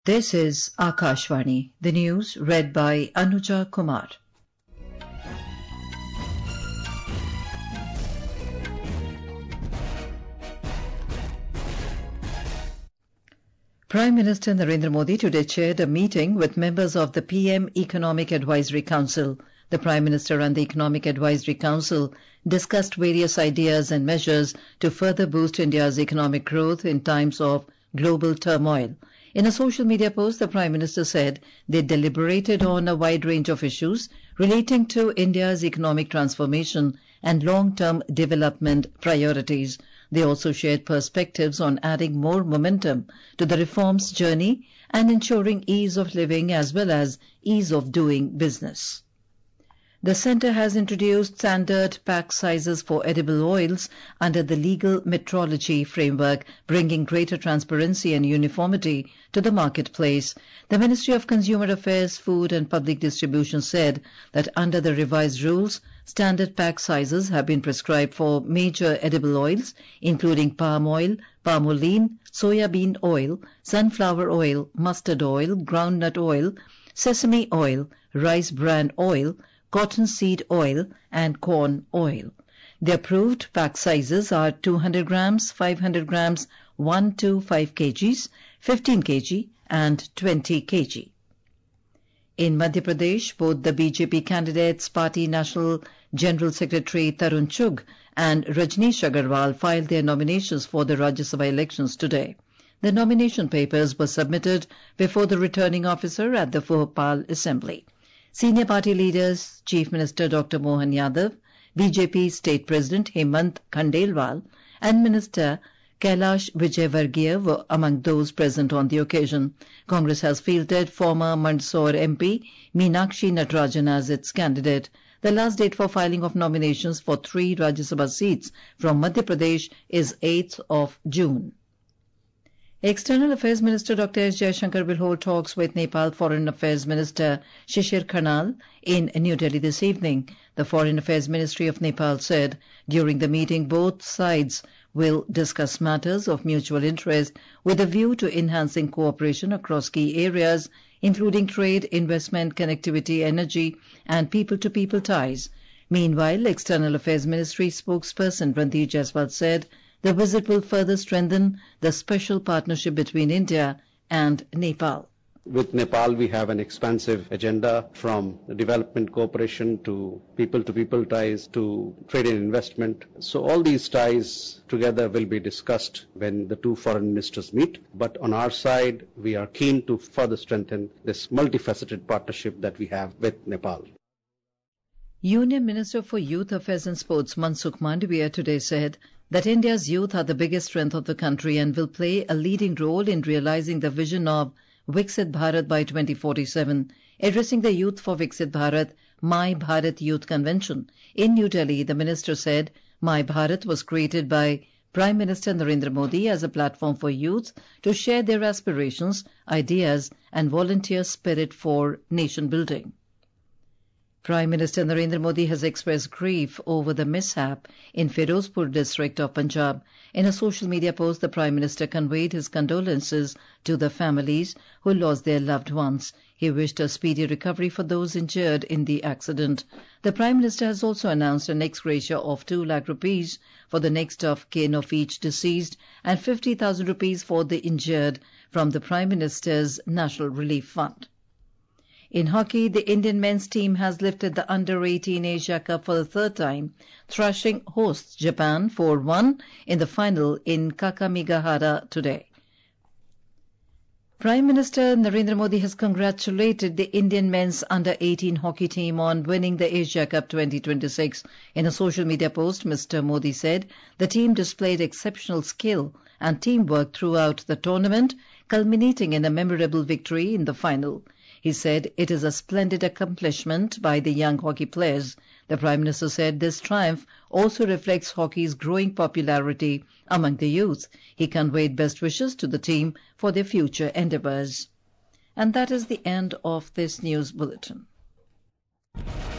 This is Akashvani, the news read by Anuja Kumar. Prime Minister Narendra Modi today chaired a meeting with members of the PM Economic Advisory Council. The Prime Minister and the Economic Advisory Council discussed various ideas and measures to further boost India's economic growth in times of global turmoil. In a social media post, the Prime Minister said they deliberated on a wide range of issues relating to India's economic transformation and long-term development priorities. They also shared perspectives on adding more momentum to the reforms journey and ensuring ease of living as well as ease of doing business. The Centre has introduced standard pack sizes for edible oils under the legal metrology framework, bringing greater transparency and uniformity to the marketplace. The Ministry of Consumer Affairs, Food and Public Distribution said that under the revised rules, standard pack sizes have been prescribed for major edible oils, including palm oil, palmolene, soya bean oil, sunflower oil, mustard oil, groundnut oil, sesame oil, rice bran oil, cottonseed oil and corn oil. The approved pack sizes are 200 grams, 500 grams, 1 to 5 kgs, 15 kg and 20 kg. In Madhya Pradesh, both the BJP candidates, Party National General Secretary Tarun Chugh and Rajneesh Agarwal filed their nominations for the Rajya Sabha elections today. The nomination papers were submitted before the returning officer at the Bhopal Assembly. Senior party leaders, Chief Minister Dr. Mohan Yadav, BJP State President Hemant Khandelwal and Minister Kailash Vijayvargiya were among those present on the occasion. Congress has fielded former Mandsaur MP Meenakshi Natarajan as its candidate. The last date for filing of nominations for 3 Rajya Sabha seats from Madhya Pradesh is 8th of June. External Affairs Minister Dr. S. Jaishankar will hold talks with Nepal Foreign Affairs Minister Shishir Khanal in New Delhi this evening. The Foreign Affairs Ministry of Nepal said during the meeting both sides will discuss matters of mutual interest with a view to enhancing cooperation across key areas, including trade, investment, connectivity, energy, and people-to-people ties. Meanwhile, External Affairs Ministry spokesperson Randeep Jaiswal said the visit will further strengthen the special partnership between India and Nepal. With Nepal, we have an expansive agenda from development cooperation to people ties to trade and investment. So all these ties together will be discussed when the 2 foreign ministers meet. But on our side, we are keen to further strengthen this multifaceted partnership that we have with Nepal. Union Minister for Youth Affairs and Sports Mansukh Mandavia today said that India's youth are the biggest strength of the country and will play a leading role in realizing the vision of Viksit Bharat by 2047. Addressing the Youth for Viksit Bharat My Bharat Youth Convention in New Delhi, the minister said My Bharat was created by Prime Minister Narendra Modi as a platform for youth to share their aspirations, ideas and volunteer spirit for nation building. Prime Minister Narendra Modi has expressed grief over the mishap in Firozpur district of Punjab. In a social media post, the Prime Minister conveyed his condolences to the families who lost their loved ones. He wished a speedy recovery for those injured in the accident. The Prime Minister has also announced an ex gratia of 2 lakh rupees for the next of kin of each deceased and 50,000 rupees for the injured from the Prime Minister's National Relief Fund. In hockey, the Indian men's team has lifted the Under-18 Asia Cup for the 3rd time, thrashing hosts Japan 4-1 in the final in Kakamigahara today. Prime Minister Narendra Modi has congratulated the Indian men's Under-18 hockey team on winning the Asia Cup 2026. In a social media post, Mr. Modi said the team displayed exceptional skill and teamwork throughout the tournament, culminating in a memorable victory in the final. He said it is a splendid accomplishment by the young hockey players. The Prime Minister said this triumph also reflects hockey's growing popularity among the youth. He conveyed best wishes to the team for their future endeavours. And that is the end of this news bulletin.